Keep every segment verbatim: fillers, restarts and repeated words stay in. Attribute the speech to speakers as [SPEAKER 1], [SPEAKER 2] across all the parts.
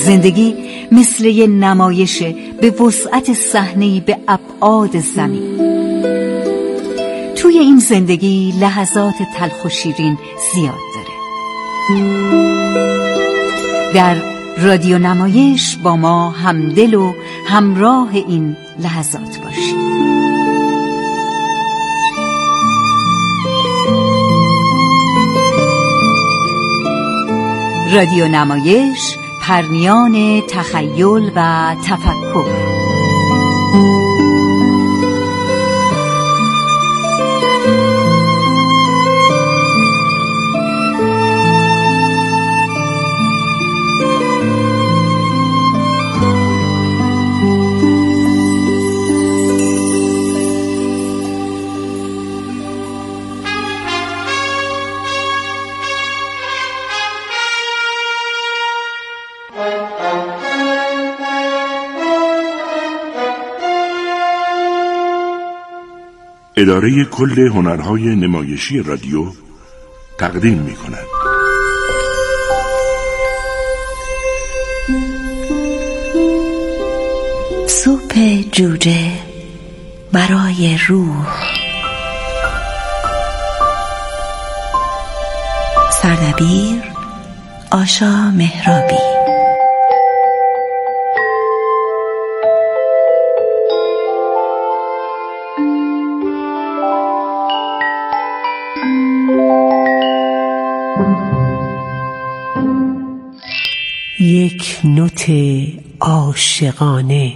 [SPEAKER 1] زندگی مثل یه نمایش به وسعت صحنه‌ای به ابعاد زمین. توی این زندگی لحظات تلخ و شیرین زیاد داره. در رادیو نمایش با ما همدل و همراه این لحظات باشید. رادیو نمایش، پرنیان تخیل و تفکر.
[SPEAKER 2] اداره کل هنرهای نمایشی رادیو تقدیم می کند.
[SPEAKER 3] سوپ جوجه برای روح. سردبیر آشا مهرابی.
[SPEAKER 4] یک نوت عاشقانه.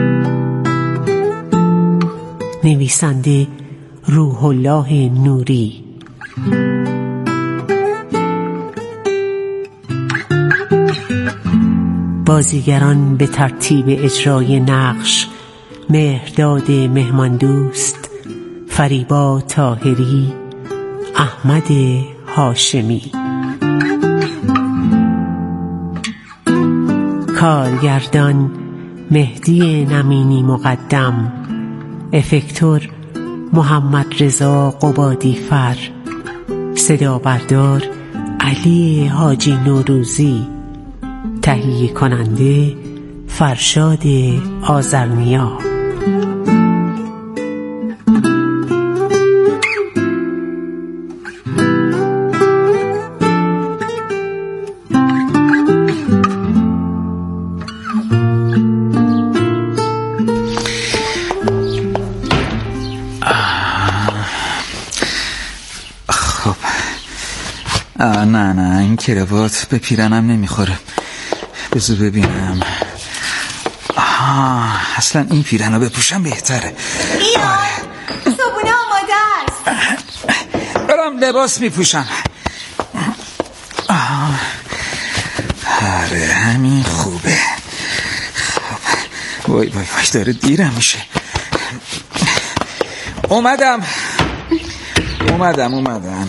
[SPEAKER 4] نویسنده روح الله نوری. بازیگران به ترتیب اجرای نقش: مهرداد مهماندوست، فریبا طاهری، احمد هاشمی. کارگردان مهدی نمینی مقدم، افکتور محمد رضا قبادی فر، صدا بردار علی حاجی نوروزی، تهیه کننده فرشاد آذرنیا.
[SPEAKER 5] نه نه این کراوات به پیرنم نمیخوره. بذار ببینم. آه اصلا این پیرنو بپوشم بهتره.
[SPEAKER 6] بیا صبونه آماده است.
[SPEAKER 5] برم لباس میپوشم. آه آره همین خوبه. خب وای وای وای داره دیرم میشه. اومدم اومدم اومدم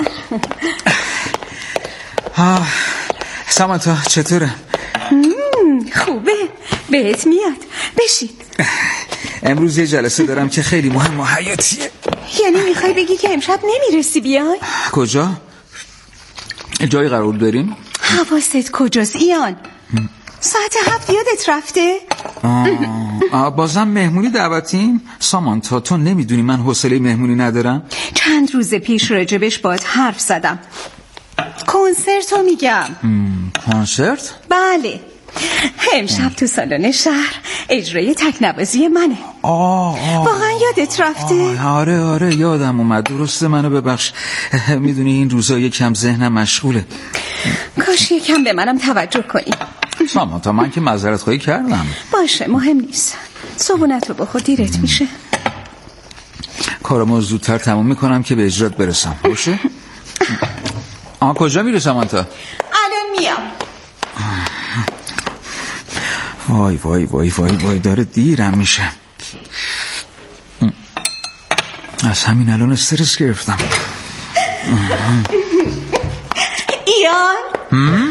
[SPEAKER 5] آه سامانتا چطوره؟
[SPEAKER 6] خوبه بهت میاد. بشید.
[SPEAKER 5] امروز یه جلسه دارم که خیلی مهم و حیاتیه.
[SPEAKER 6] یعنی میخوای بگی که امشب نمیرسی بیای؟
[SPEAKER 5] کجا؟ جایی قرار داریم؟
[SPEAKER 6] حواست کجاست ایان؟ ساعت هفت یادت رفته؟
[SPEAKER 5] آه. آه بازم مهمونی دعوتیم؟ سامانتا تو نمیدونی من حوصله مهمونی ندارم؟
[SPEAKER 6] چند روز پیش راجبش باهات حرف زدم. کنسرتو میگم.
[SPEAKER 5] کنسرت؟
[SPEAKER 6] بله امشب تو سالن شهر اجرای تکنوازی منه.
[SPEAKER 5] آه آه.
[SPEAKER 6] واقعا یادت رفته؟
[SPEAKER 5] آه آره آره یادم اومد. درسته منو ببخش. میدونی این روزا یکم ذهنم مشغوله.
[SPEAKER 6] کاش یکم به منم توجه کنی.
[SPEAKER 5] سامانتا من که معذرت خواهی کردم.
[SPEAKER 6] باشه مهم نیست. صبونتو بخور دیرت میشه.
[SPEAKER 5] کارمو زودتر تموم میکنم که به اجرات برسم. باشه؟ آها کجا میره سامانتا؟
[SPEAKER 6] الان میام.
[SPEAKER 5] وای وای وای وای وای داره دیرم میشه. از همین الان استرس گرفتم.
[SPEAKER 6] ایان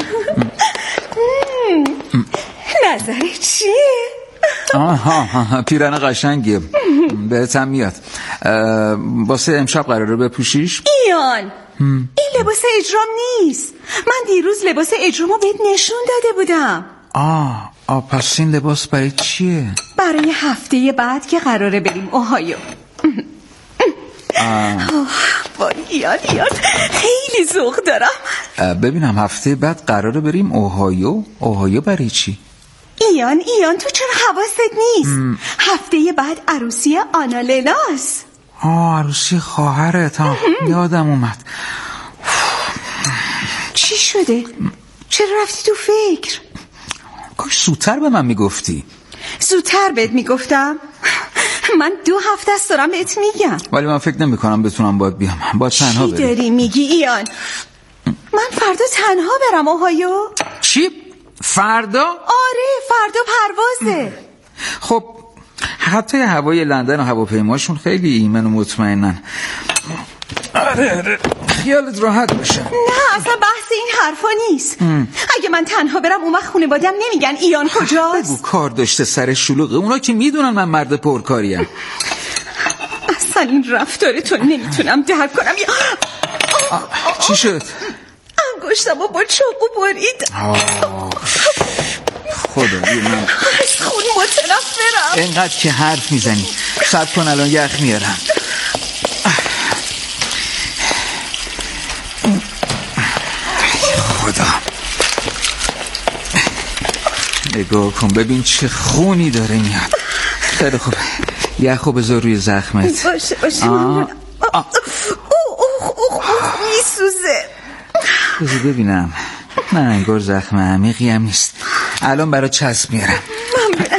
[SPEAKER 6] نظرت چیه؟
[SPEAKER 5] آها پیرن قشنگیه بهت هم میاد. واسه امشب قراره بپوشیش؟
[SPEAKER 6] ایان این لباس اجرام نیست. من دیروز لباس اجرامو بهت نشون داده بودم.
[SPEAKER 5] آه آه پس این لباس برای چیه؟
[SPEAKER 6] برای هفته بعد که قراره بریم اوهایو. وای ایان ایان خیلی ذوق دارم.
[SPEAKER 5] ببینم هفته بعد قراره بریم اوهایو. اوهایو برای چی؟
[SPEAKER 6] ایان ایان تو چرا حواست نیست؟ ام. هفته بعد عروسی آنالناست.
[SPEAKER 5] آه عروسی خواهرت. ها یادم اومد.
[SPEAKER 6] چی شده؟ چرا رفتی تو فکر؟
[SPEAKER 5] کاش زودتر به من میگفتی.
[SPEAKER 6] زودتر بهت میگفتم؟ من دو هفته است دارم بهت میگم.
[SPEAKER 5] ولی من فکر نمی کنم بتونم باید بیام. باید تنها بریم.
[SPEAKER 6] چی داری میگی ایان؟ من فردا تنها برم اوهایو؟
[SPEAKER 5] چی؟ فردا؟
[SPEAKER 6] آره فردا پروازه.
[SPEAKER 5] خب حتی هوای لندن و هواپیماشون خیلی ایمن و مطمئنن. آره آره خیالت راحت بشه.
[SPEAKER 6] نه اصلا بحث این حرفا نیست. ام. اگه من تنها برم اون وقت خانواده‌ام نمیگن ایان کجاست؟
[SPEAKER 5] بگو کار داشته سر شلوغه. اونا که میدونن من مرد پرکاریم.
[SPEAKER 6] اصلا این رفتارتو نمیتونم درک کنم.
[SPEAKER 5] چی شد؟
[SPEAKER 6] انگشتمو با چاقو برید.
[SPEAKER 5] خدایی من
[SPEAKER 6] از خون متنفرم.
[SPEAKER 5] اینقدر که حرف میزنی. صبر کن الان یخ میارم. خدا نگاه کن ببین چه خونی داره میاد. خیلی خوب یخو بذار روی زخمت.
[SPEAKER 6] باشه باشه میسوزه.
[SPEAKER 5] بذار ببینم. نه انگار زخم عمیقی هم نیست. الان برای چسب میارم.
[SPEAKER 6] من برم.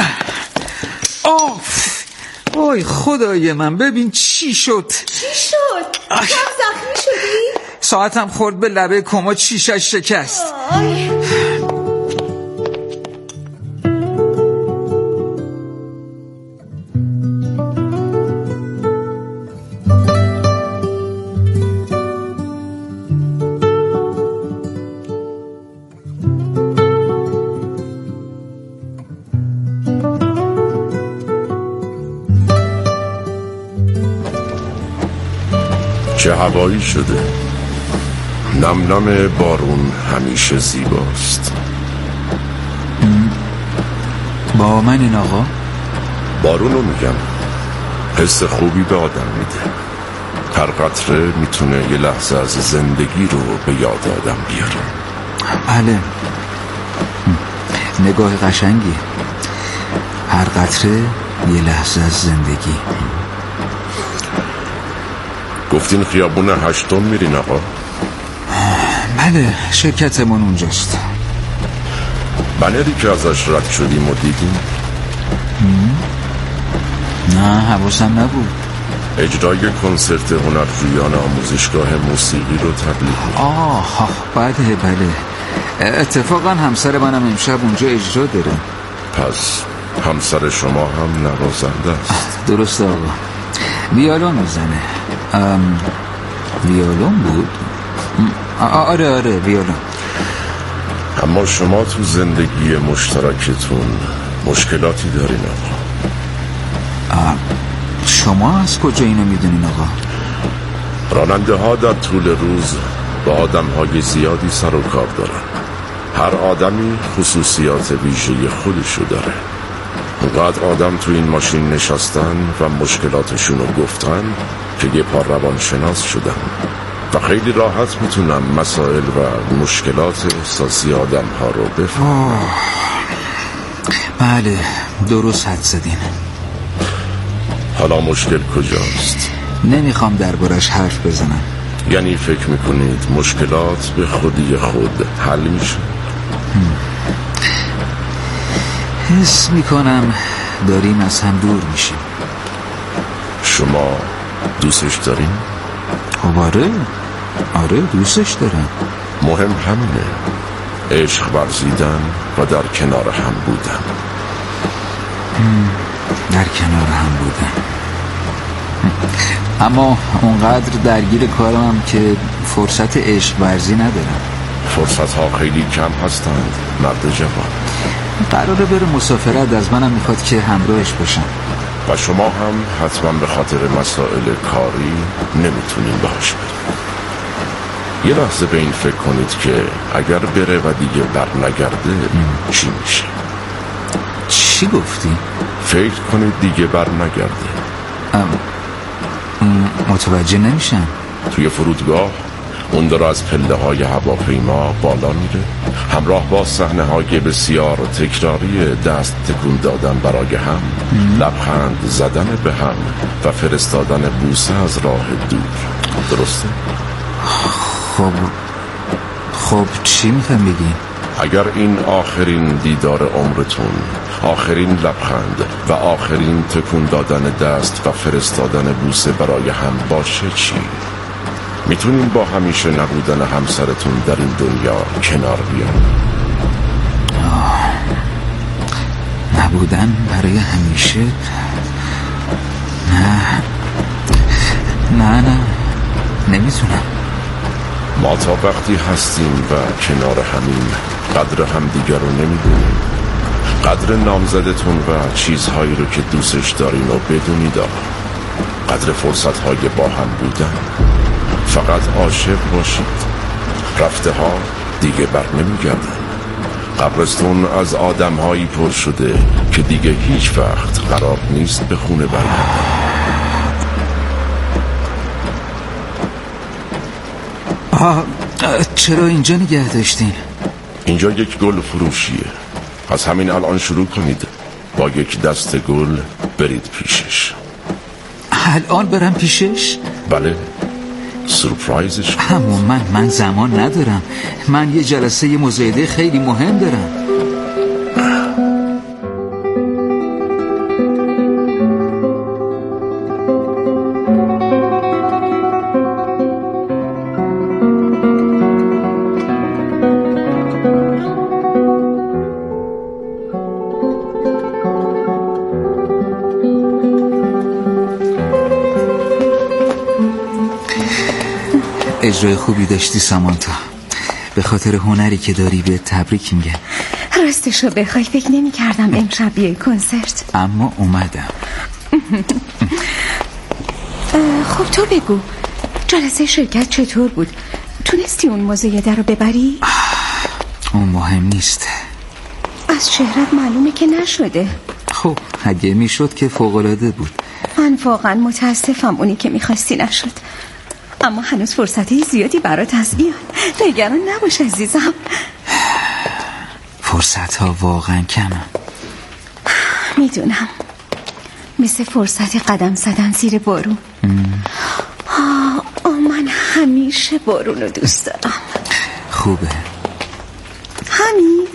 [SPEAKER 5] آف وای خدای من ببین چی شد.
[SPEAKER 6] چی شد؟ هم زخمی شدی؟
[SPEAKER 5] ساعتم خورد به لبه کمد شیشش شکست.
[SPEAKER 6] آی.
[SPEAKER 2] چه هوایی شده. نم نم بارون همیشه زیباست.
[SPEAKER 5] با من این آقا؟
[SPEAKER 2] بارونو میگم. حس خوبی به آدم میده. هر قطره میتونه یه لحظه از زندگی رو به یاد آدم بیاره.
[SPEAKER 5] بله نگاه قشنگی. هر قطره یه لحظه از زندگی.
[SPEAKER 2] گفتین خیابون هشتم میرین آقا؟
[SPEAKER 5] بله شرکتمون اونجاست.
[SPEAKER 2] بنری که ازش رد شدیم و دیدیم؟
[SPEAKER 5] نه حواسم نبود.
[SPEAKER 2] اجرای کنسرت هنرجویان آموزشگاه موسیقی رو تبلیغ می‌کنه.
[SPEAKER 5] آه بله بله اتفاقا همسر منم امشب اونجا اجرا داره.
[SPEAKER 2] پس همسر شما هم نوازنده است؟
[SPEAKER 5] درسته آقا ویولون میزنه. ویولون بود؟ آره آره ویولون.
[SPEAKER 2] اما شما تو زندگی مشترکتون مشکلاتی دارین آقا.
[SPEAKER 5] شما از کجا اینو میدونین آقا؟
[SPEAKER 2] راننده ها در طول روز با آدم های زیادی سر و کار دارن. هر آدمی خصوصیات ویژه خودشو داره. اونقدر آدم تو این ماشین نشستن و مشکلاتشون رو گفتن که یه پار روانشناس شدن و خیلی راحت میتونن مسائل و مشکلات احساسی آدم ها رو بفهمن.
[SPEAKER 5] بله درست حد زدین.
[SPEAKER 2] حالا مشکل کجاست؟
[SPEAKER 5] نمیخوام دربارش حرف بزنم.
[SPEAKER 2] یعنی فکر میکنید مشکلات به خودی خود حل میشه؟
[SPEAKER 5] حس میکنم داریم از هم دور میشیم.
[SPEAKER 2] شما دوستش دارین؟
[SPEAKER 5] آره آره دوستش دارم.
[SPEAKER 2] مهم همینه، عشق ورزیدن و در کنار هم بودن.
[SPEAKER 5] در کنار هم بودن اما اونقدر درگیر کارم که فرصت عشق ورزی ندارم.
[SPEAKER 2] فرصت ها خیلی کم هستند مرد جوان.
[SPEAKER 5] قراره بره مسافرت، از منم میخواد که همراهش باشم.
[SPEAKER 2] و شما هم حتما به خاطر مسائل کاری نمیتونین باهاش برید. یه لحظه به این فکر کنید که اگر بره و دیگه بر نگرده چی میشه؟
[SPEAKER 5] چی گفتی؟
[SPEAKER 2] فکر کنید دیگه بر نگرده.
[SPEAKER 5] متوجه نمیشم.
[SPEAKER 2] توی فرودگاه اون داره از پله های هواپیما بالا میره، همراه با صحنه های بسیار تکراری دست تکون دادن برای هم، لبخند زدن به هم و فرستادن بوسه از راه دور. درسته؟
[SPEAKER 5] خب خب چی میخوام بگی؟
[SPEAKER 2] اگر این آخرین دیدار عمرتون، آخرین لبخند و آخرین تکون دادن دست و فرستادن بوسه برای هم باشه چی؟ میتونین با همیشه نبودن همسرتون در این دنیا کنار بیان؟
[SPEAKER 5] نبودن برای همیشه؟ نه نه نه نمیتونم.
[SPEAKER 2] ما تا وقتی هستیم و کنار همین قدر همدیگر رو نمیدونیم. قدر نامزدتون و چیزهایی رو که دوستش دارین رو بدونید. قدر فرصتهای با هم بودن. فقط عاشق باشید. رفته ها دیگه بر نمیگردن. قبرستون از آدمهایی پر شده که دیگه هیچ وقت قرار نیست به خونه برگردن.
[SPEAKER 5] آه چرا اینجا نگه داشتین؟
[SPEAKER 2] اینجا یک گل فروشیه. از همین الان شروع کنید. با یک دست گل برید پیشش.
[SPEAKER 5] الان برم پیشش؟
[SPEAKER 2] بله، سورپرایزش.
[SPEAKER 5] اما من من زمان ندارم. من یه جلسه یه مزایده خیلی مهم دارم. اجرای خوبی داشتی سامانتا. به خاطر هنری که داری به تبریک میگم.
[SPEAKER 6] راستش رو بخوای فکر نمی کردم امشب بیای کنسرت،
[SPEAKER 5] اما اومدم.
[SPEAKER 6] خب تو بگو جلسه شرکت چطور بود؟ تونستی اون مزایده رو ببری؟
[SPEAKER 5] اون مهم نیست.
[SPEAKER 6] از چهرت معلومه که نشده.
[SPEAKER 5] خب اگه میشد که فوق‌العاده بود.
[SPEAKER 6] من واقعا متاسفم اونی که میخواستی نشد، اما هنوز فرصتی زیادی برات هست. بیان نگران نباش عزیزم.
[SPEAKER 5] فرصت ها واقعا کمه.
[SPEAKER 6] میدونم، مثل فرصت قدم زدن زیر بارون. آه, آه من همیشه بارون رو دوست دارم.
[SPEAKER 5] خوبه
[SPEAKER 6] همین.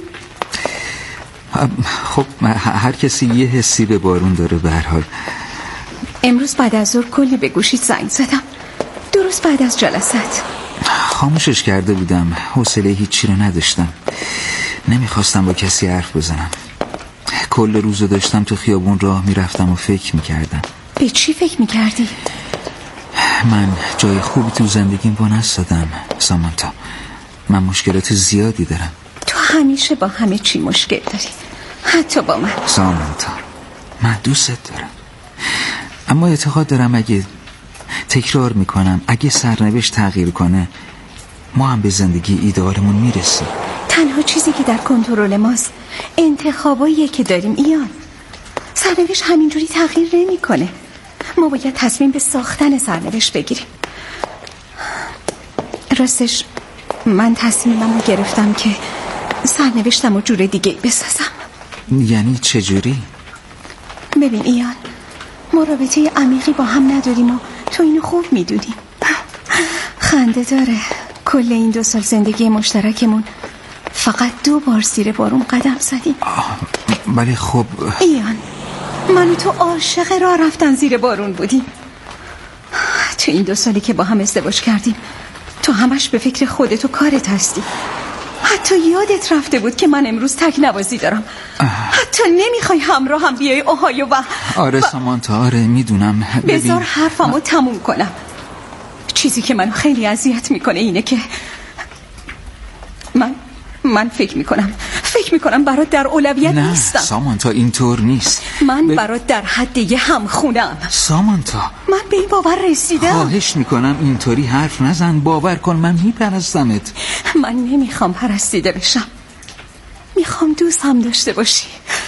[SPEAKER 5] خب هر کسی یه حسی به بارون داره. به هر حال
[SPEAKER 6] امروز بعد از ظهر کلی به گوشیت زنگ زدم، درست بعد از جلسات.
[SPEAKER 5] خاموشش کرده بودم. حوصله هیچی رو نداشتم. نمیخواستم با کسی حرف بزنم. کل روزو داشتم تو خیابون راه میرفتم و فکر میکردم.
[SPEAKER 6] به چی فکر میکردی؟
[SPEAKER 5] من جای خوبی تو زندگیم با نستادم سامانتا. من مشکلات زیادی دارم.
[SPEAKER 6] تو همیشه با همه چی مشکل داری، حتی با من.
[SPEAKER 5] سامانتا من دوستت دارم، اما اعتقاد دارم اگه تکرار میکنم اگه سرنوشت تغییر کنه ما هم به زندگی ایدئالمون میرسیم.
[SPEAKER 6] تنها چیزی که در کنترل ماست انتخاباییه که داریم. ایان سرنوشت همینجوری تغییر نمیکنه. ما باید تصمیم به ساختن سرنوشت بگیریم. راستش من تصمیمم رو گرفتم که سرنوشتم رو جور دیگه بسازم.
[SPEAKER 5] یعنی چجوری؟
[SPEAKER 6] ببین ایان، ما رابطه عمیقی با هم نداریم و تو اینو خوب میدونی. خنده داره کل این دو سال زندگی مشترکمون فقط دو بار زیر بارون قدم زدیم.
[SPEAKER 5] ولی خب
[SPEAKER 6] ایان، من و تو عاشق راه رفتن زیر بارون بودیم. تو این دو سالی که با هم ازدواج کردیم تو همش به فکر خودت و کارت هستی. حتی یادت رفته بود که من امروز تک نوازی دارم. حتی نمیخوای همراه هم بیای اوهایو و
[SPEAKER 5] آره و... سامانتا آره میدونم.
[SPEAKER 6] بذار حرفمو تموم کنم. چیزی که منو خیلی اذیت میکنه اینه که من من فکر میکنم فکر فکر میکنم برات در اولویت
[SPEAKER 5] نه
[SPEAKER 6] نیستم.
[SPEAKER 5] سامانتا اینطور نیست.
[SPEAKER 6] من
[SPEAKER 5] ب...
[SPEAKER 6] برات در حد یه هم خونم.
[SPEAKER 5] سامانتا
[SPEAKER 6] من به این باور رسیدم.
[SPEAKER 5] خواهش میکنم اینطوری حرف نزن. باور کن من میپرستمت.
[SPEAKER 6] من نمیخوام پرستیده بشم، میخوام دوست هم داشته باشی.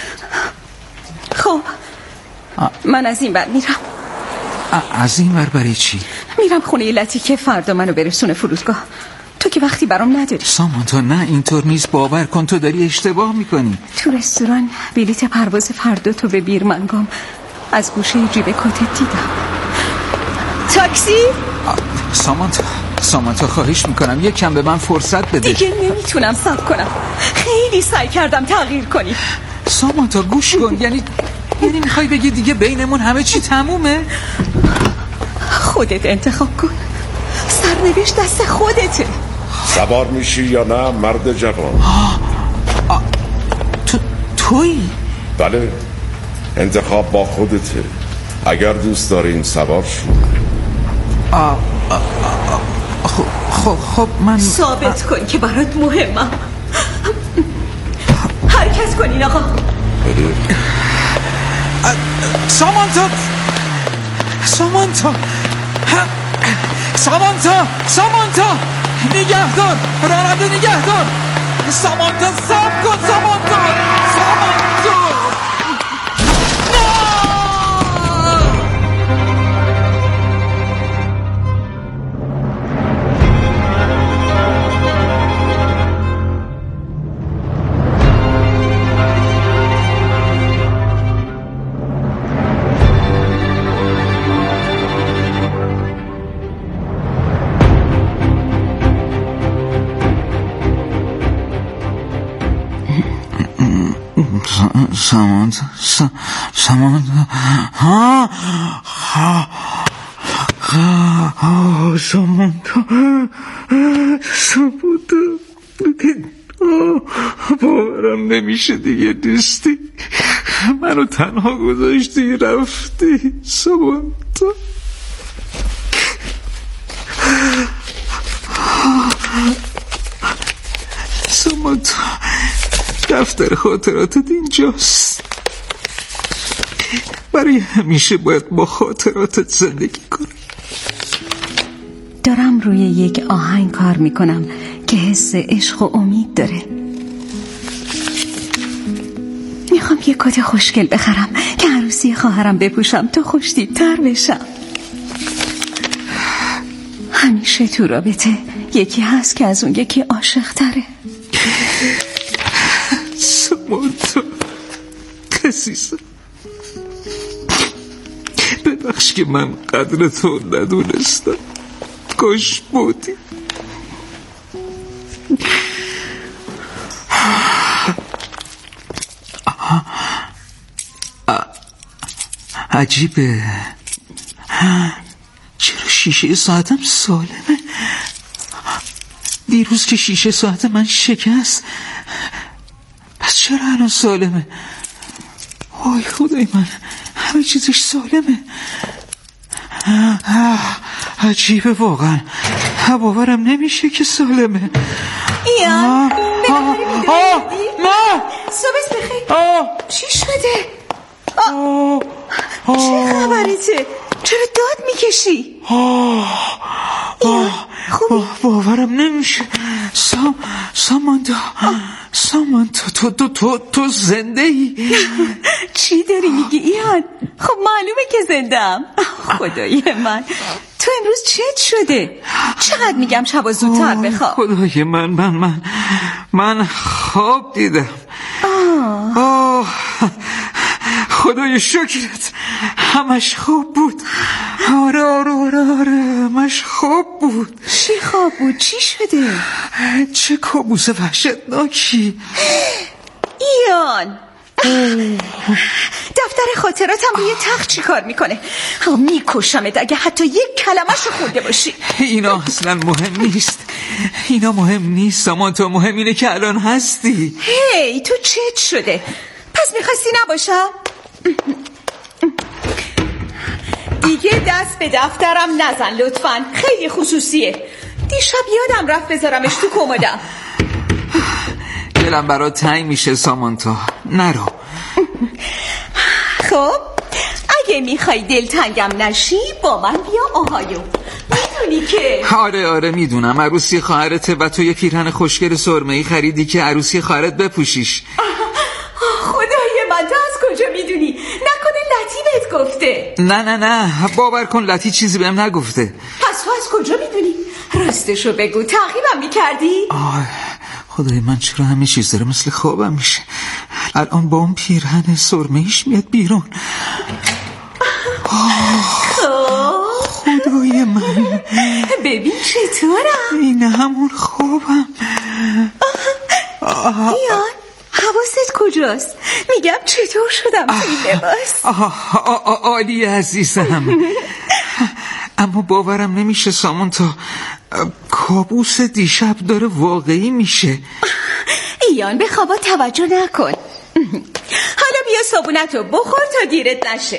[SPEAKER 6] خب آ... من از این بر میرم.
[SPEAKER 5] ا... از این بر برای چی؟
[SPEAKER 6] میرم خونه لطیکه فردا منو برسونه فرودگاه. تو که وقتی برام نداری.
[SPEAKER 5] سامانتا نه اینطور نیست. باور کن تو داری اشتباه میکنی.
[SPEAKER 6] تو رستوران بلیت پرواز فردا تو به بیرمنگام از گوشه جیب کتت دیدم. تاکسی؟
[SPEAKER 5] سامانتا سامانتا خواهش میکنم یک کم به من فرصت بده.
[SPEAKER 6] دیگه نمیتونم صبر کنم. خیلی سعی کردم تغییر کنی.
[SPEAKER 5] سامانتا گوش کن. یعنی یعنی میخوای بگی دیگه بینمون همه چی تمومه؟
[SPEAKER 6] خودت انتخاب کن. سرنوشت دست خودته.
[SPEAKER 2] سوار میشی یا نه مرد جوان؟
[SPEAKER 5] آه. آه. تو تویی؟
[SPEAKER 2] بله انتخاب با خودته. اگر دوست دارین سوار شو.
[SPEAKER 5] آه. آه. آه. خب خب خب من
[SPEAKER 6] ثابت آه. کن که برات مهمم. حرکت کنین آقا.
[SPEAKER 5] سامانتا سامانتا سامانتا سامانتا نگهدار راننده نگهدار. سامانتا صبر کن. سامانتا سامانتا سامانتا سامانتا ها ها ها سامانتا سامانتا باورم نمیشه دیگه دوستی منو تنها گذاشتی رفتی. سامانتا سامانتا دفتر خاطراتت اینجاست. برای همیشه باید با خاطراتت زندگی کنی.
[SPEAKER 6] دارم روی یک آهنگ کار میکنم که حس عشق و امید داره. میخوام یه کت خوشگل بخرم که عروسی خواهرم بپوشم تا خوش‌تیپ‌تر بشم. همیشه تو رابطه یکی هست که از اون یکی عاشق تره.
[SPEAKER 5] سامانتا خسیسم ببخش که من قدر تو ندونستم. کاش بودی. عجیبه چرا شیشه ساعتم سالمه؟ دیروز که شیشه ساعت من شکست، پس چرا الان سالمه؟ آی خدای من همه چیزش سالمه. عجیبه واقعا. باورم نمیشه که سالمه.
[SPEAKER 6] ایان
[SPEAKER 5] نه
[SPEAKER 6] صبح بخیر. چی شده؟ چه خبریته؟ چرا داد میکشی؟ ایان خوبی؟
[SPEAKER 5] باورم نمیشه. سام سامانتا سامانتا تو تو تو تو زنده ای؟
[SPEAKER 6] چی داری میگی ایان؟ خب معلومه که زنده‌ام. خدای من تو امروز چت شده؟ چقدر میگم شبا زودتر بخواب.
[SPEAKER 5] خدای من من من من خواب دیدم. آه, آه. خدای شکرت همش خواب بود. آره آره آره آره همش خواب بود.
[SPEAKER 6] چی خواب بود؟ چی شده؟
[SPEAKER 5] چه کابوس وحشتناکی.
[SPEAKER 6] ایان دفتر خاطراتم روی تخت چی کار میکنه؟ میکشمت اگه حتی یک کلمه‌شو خونده باشی.
[SPEAKER 5] اینا اصلا مهم نیست. اینا مهم نیست سامانتا. مهم اینه که الان هستی.
[SPEAKER 6] هی تو چت شده؟ پس میخواستی نباشم؟ دیگه دست به دفترم نزن لطفاً. خیلی خصوصیه. دیشب یادم رفت بذارمش تو کمدم.
[SPEAKER 5] دلم برات تنگ میشه سامانتا، نرو.
[SPEAKER 6] خب اگه میخوای دلتنگم نشی با من بیا اوهایو. میدونی که
[SPEAKER 5] آره آره میدونم عروسی خواهرته و تو یه پیرهن خوشگل سرمه‌ای خریدی که عروسی خواهرت بپوشیش.
[SPEAKER 6] خدای من، تو از کجا میدونی؟ نکنه لطی بهت گفته؟
[SPEAKER 5] نه نه نه باور کن لطی چیزی بهم نگفته.
[SPEAKER 6] پس تو از کجا میدونی؟ راستشو بگو، تعقیبم میکردی؟
[SPEAKER 5] آه خدای من، چرا همه چیز داره مثل خوابم میشه؟ الان با اون پیرهن سرمه‌ایش میاد بیرون. خدای من،
[SPEAKER 6] ببین چطورم؟
[SPEAKER 5] این همون خوابم.
[SPEAKER 6] ایان حواست کجاست؟ میگم چطور شدم تو این لباس؟
[SPEAKER 5] عالی عزیزم. اما باورم نمیشه سامانتا، کابوس دیشب داره واقعی میشه.
[SPEAKER 6] ایان به خوابا توجه نکن. حالا بیا صابونتو بخور تا دیرت نشه.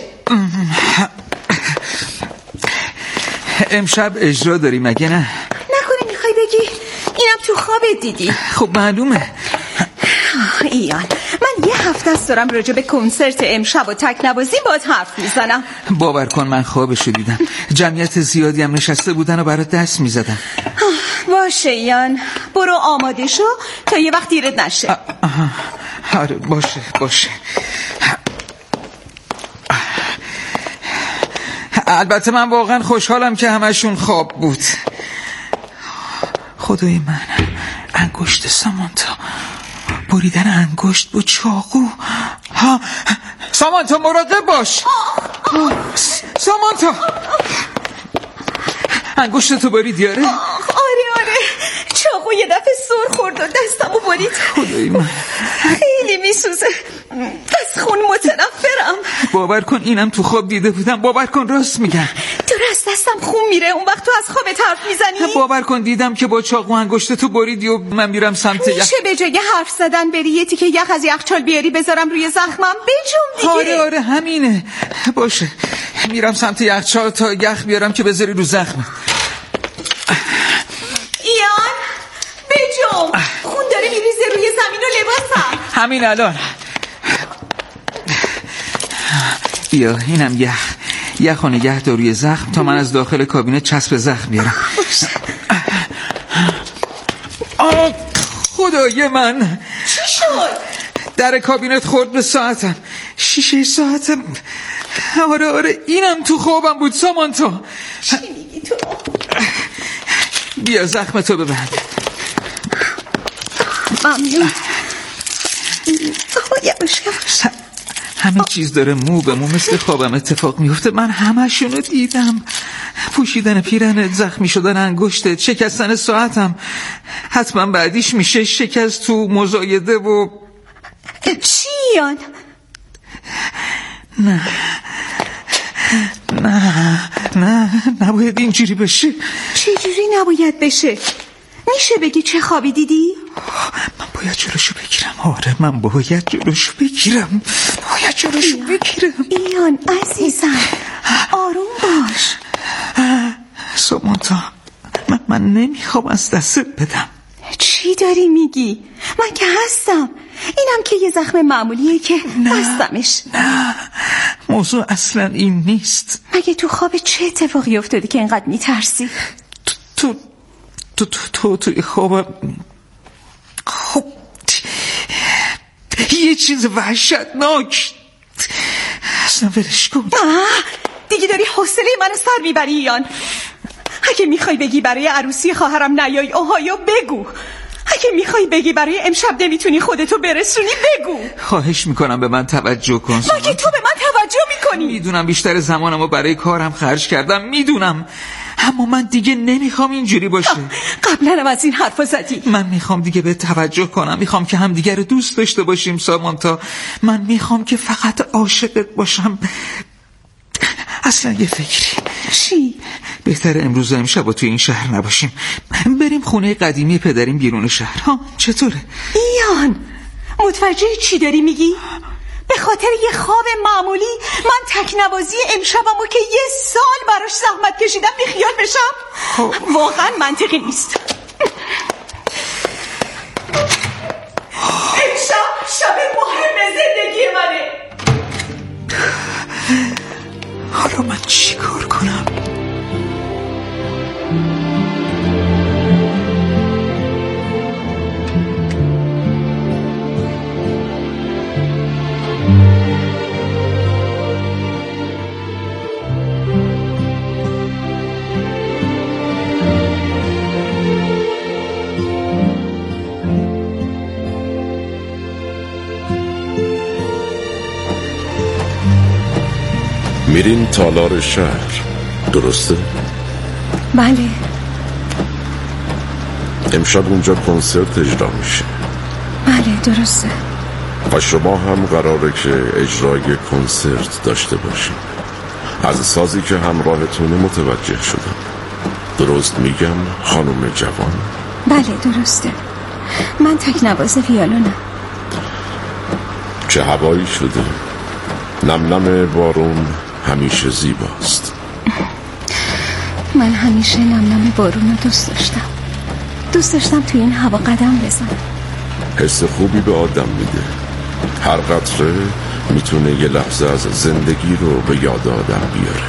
[SPEAKER 5] امشب اجرا داری مگه نه؟
[SPEAKER 6] نکنه میخوای بگی اینم تو خوابت دیدی؟
[SPEAKER 5] خب معلومه.
[SPEAKER 6] ایان من یه هفته است دارم راجع به کنسرت امشب و تکنوازی باهات حرف میزنم.
[SPEAKER 5] باور کن من خوابشو دیدم، جمعیت زیادی هم نشسته بودن و برات دست میزدن.
[SPEAKER 6] باشه ایان، برو آماده شو تا یه وقت دیرت نشه.
[SPEAKER 5] آره باشه باشه. البته من واقعا خوشحالم که همشون خواب بود. خدای من، انگشت سامانتا، بریدن انگشت با چاقو. ها سامانتا مراقب باش. سامانتا انگشت تو برید یاره؟
[SPEAKER 6] آره آره چاقو یه دفعه سر خورد و دستمو برید.
[SPEAKER 5] خدای من
[SPEAKER 6] خیلی میسوزه، از خون متنفرم.
[SPEAKER 5] باور کن اینم تو خواب دیده بودم، باور کن راست میگم.
[SPEAKER 6] دور از دستم خون میره، اون وقت تو از خوابت حرف میزنی؟
[SPEAKER 5] باور کن دیدم که با چاقو انگشت تو بریدی و من میرم سمت یخ.
[SPEAKER 6] میشه به جای حرف زدن بری یه تیکه یخ از یخچال بیاری بذارم روی زخمم بجوم دیگه؟
[SPEAKER 5] آره آره همینه. باشه میرم سمت یخچال تا یخ بیارم که بذاری رو زخمم.
[SPEAKER 6] ایان بجوم، خون داره میریزه روی زمین و لباسم.
[SPEAKER 5] همین الان. بیا اینم یخ، یخ و نگه دار روی زخم تا من از داخل کابینت چسب زخم بیارم. آه خدای من،
[SPEAKER 6] چی شد؟
[SPEAKER 5] در کابینت خورد به ساعتم، شیشه ساعتم. آره آره اینم تو خوابم بود سامانتا.
[SPEAKER 6] چی میگی تو؟
[SPEAKER 5] بیا زخم تو ببند.
[SPEAKER 6] ممنون. آه یواش یواش.
[SPEAKER 5] همه چیز داره مو به مو مثل خوابم اتفاق میفته. من همشونو دیدم، پوشیدن پیرهنت، زخمی شدن انگشتت، شکستن ساعتم. حتما بعدیش میشه شکست تو مزایده و
[SPEAKER 6] چی یان؟
[SPEAKER 5] نه نه نه نباید اینجوری بشه.
[SPEAKER 6] چجوری نباید بشه؟ میشه بگی چه خوابی دیدی؟
[SPEAKER 5] من باید جلوشو بگیرم. آره من باید جلوشو بگیرم، باید جلوشو بگیرم.
[SPEAKER 6] ایان عزیزم آروم باش.
[SPEAKER 5] سامانتا من, من نمیخوام از دستت بدم.
[SPEAKER 6] چی داری میگی؟ من که هستم. اینم که یه زخم معمولیه که هستمش.
[SPEAKER 5] نه موضوع اصلا این نیست.
[SPEAKER 6] مگه تو خواب چه اتفاقی افتادی که اینقدر میترسی؟
[SPEAKER 5] تو تو تو تو توی خوابم خب یه چیز وحشتناک. اصلا ولش کن.
[SPEAKER 6] دیگه داری حوصله منو سر میبری ایان. اگه میخوای بگی برای عروسی خواهرم نیای اوهایو بگو. اگه میخوای بگی برای امشب نمیتونی خودتو برسونی بگو.
[SPEAKER 5] خواهش میکنم به من توجه کن.
[SPEAKER 6] مگه تو به من توجه میکنی؟
[SPEAKER 5] میدونم بیشتر زمانمو برای کارم خرج کردم، میدونم، اما من دیگه نمیخوام اینجوری باشه.
[SPEAKER 6] قبلا هم از این حرفا زدی.
[SPEAKER 5] من میخوام دیگه به توجه کنم، میخوام که همدیگه رو دوست داشته باشیم سامانتا. من میخوام که فقط عاشقت باشم. اصلا یه فکری.
[SPEAKER 6] چی؟
[SPEAKER 5] بهتره امروز و امشب توی این شهر نباشیم، بریم خونه قدیمی پدریم بیرون شهر. ها چطوره؟
[SPEAKER 6] ایان متوجه چی داری میگی؟ به خاطر یه خواب معمولی من تکنوازی امشبمو که یه سال براش زحمت کشیدم بیخیال بشم؟ واقعا منطقی نیست.
[SPEAKER 5] حالا من چی کار کنم؟
[SPEAKER 2] میرین تالار شهر، درسته؟
[SPEAKER 6] بله.
[SPEAKER 2] امشب اونجا کنسرت اجرا میشه.
[SPEAKER 6] بله درسته.
[SPEAKER 2] و شما هم قراره که اجرای کنسرت داشته باشین. از سازی که همراهتونه متوجه شدم. درست میگم خانم جوان؟
[SPEAKER 6] بله درسته. من تکنواز ویولونم.
[SPEAKER 2] چه هوایی شده؟ نم نم بارون همیشه زیباست.
[SPEAKER 6] من همیشه نم نم بارون رو دوست داشتم. دوست داشتم توی این هوا قدم بزنم.
[SPEAKER 2] حس خوبی به آدم میده. هر قطره میتونه یه لحظه از زندگی رو به یاد آدم بیاره.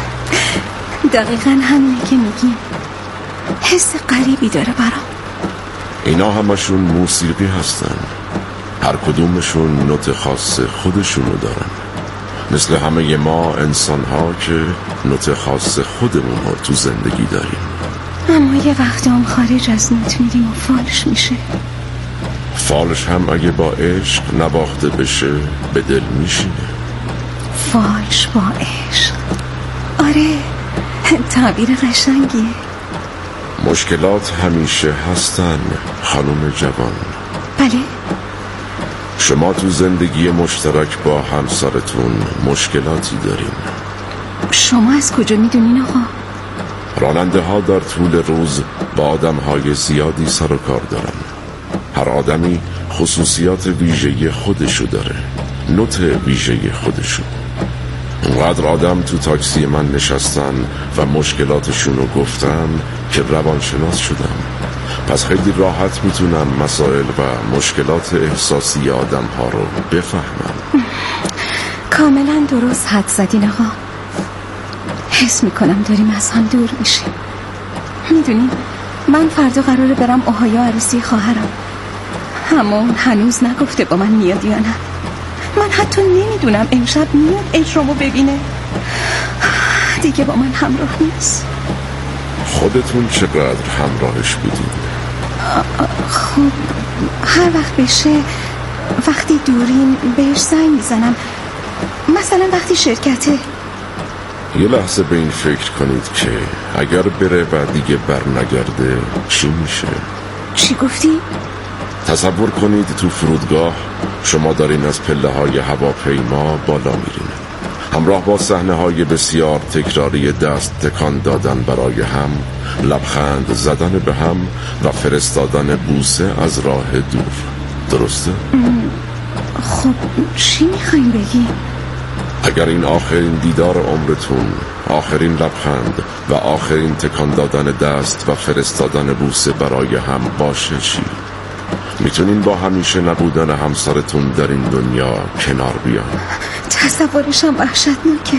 [SPEAKER 6] دقیقاً همینه که میگی. حس غریبی داره برام.
[SPEAKER 2] اینا همشون موسیقی هستن. هر کدومشون نوت خاص خودشونو دارن. مثل همه ما انسان ها که نوت خاص خودمون رو تو زندگی داریم.
[SPEAKER 6] اما یه وقت هم خارج از نوت میریم و فالش میشه.
[SPEAKER 2] فالش هم اگه با عشق نواخته بشه به دل میشینه.
[SPEAKER 6] فالش با عشق، آره تعبیر قشنگیه.
[SPEAKER 2] مشکلات همیشه هستن خانم جوان.
[SPEAKER 6] بله.
[SPEAKER 2] شما تو زندگی مشترک با همسرتون مشکلاتی دارین.
[SPEAKER 6] شما از کجا میدونین آقا؟
[SPEAKER 2] راننده ها در طول روز با آدم های زیادی سر و کار دارن. هر آدمی خصوصیات ویژه‌ای خودشو داره، نوت ویژه‌ای خودشو. اونقدر آدم تو تاکسی من نشستن و مشکلاتشون رو گفتن که روانشناس شدم. پس خیلی راحت میتونم مسائل و مشکلات احساسی آدم ها رو بفهمم.
[SPEAKER 6] کاملا درست حد زدین آقا. حس میکنم داریم از هم دور میشیم. میدونین من فردا قراره برم اوهایو عروسی خواهرم. همون هنوز نگفته با من میاد یا نه. من حتی نمیدونم امشب میاد اجرامو ببینه. دیگه با من همراه نیست.
[SPEAKER 2] خودتون چقدر همراهش بودین؟
[SPEAKER 6] خب هر وقت بشه وقتی دوریم بهش زنگ میزنم. مثلا وقتی شرکته.
[SPEAKER 2] یه لحظه به این فکر کنید که اگر بره و دیگه بر نگرده چی میشه؟
[SPEAKER 6] چی گفتی؟
[SPEAKER 2] تصور کنید تو فرودگاه شما دارین از پله های هواپیما بالا میرین، همراه با صحنه های بسیار تکراری دست تکان دادن برای هم، لبخند زدن به هم و فرستادن بوسه از راه دور. درسته؟
[SPEAKER 6] خب چی میخواین بگی؟
[SPEAKER 2] اگر این آخرین دیدار عمرتون، آخرین لبخند و آخرین تکان دادن دست و فرستادن بوسه برای هم باشه چی؟ میتونین با همیشه نبودن همسرتون در این دنیا کنار بیان؟
[SPEAKER 6] تصورشم وحشتناکه.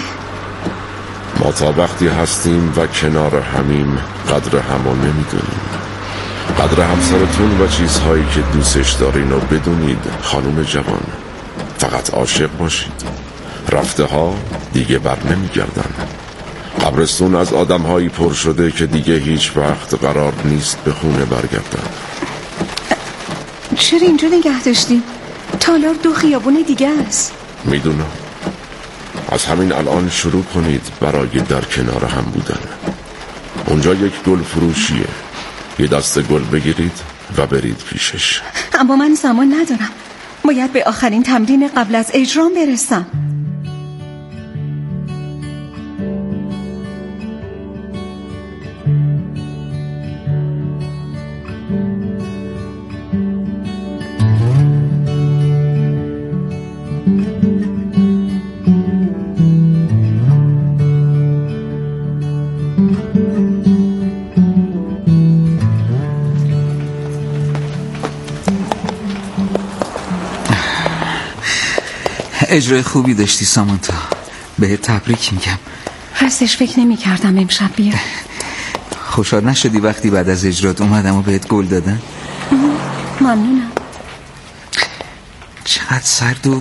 [SPEAKER 2] ما تا وقتی هستیم و کنار همیم قدر همو نمیدونیم. قدر همسرتون و چیزهایی که دوستش دارین رو بدونید خانم جوان. فقط عاشق باشید. رفته ها دیگه بر نمیگردن. قبرستون از آدم هایی پر شده که دیگه هیچ وقت قرار نیست به خونه برگردن.
[SPEAKER 6] چرا اینجا نگه داشتی؟ تالار دو خیابون دیگه است.
[SPEAKER 2] میدونم. از همین الان شروع کنید برای در کنار هم بودن. اونجا یک گل فروشیه. یه دسته گل بگیرید و برید پیشش.
[SPEAKER 6] اما من زمان ندارم. باید به آخرین تمرین قبل از اجرام برسم.
[SPEAKER 5] اجرای خوبی داشتی سامانتا. به تبریک میگم.
[SPEAKER 6] راستش فکر نمی کردم امشب بیاد.
[SPEAKER 5] خوشحال نشدی وقتی بعد از اجرات اومدم و بهت گل دادن؟
[SPEAKER 6] ممنونم.
[SPEAKER 5] چقدر سرد و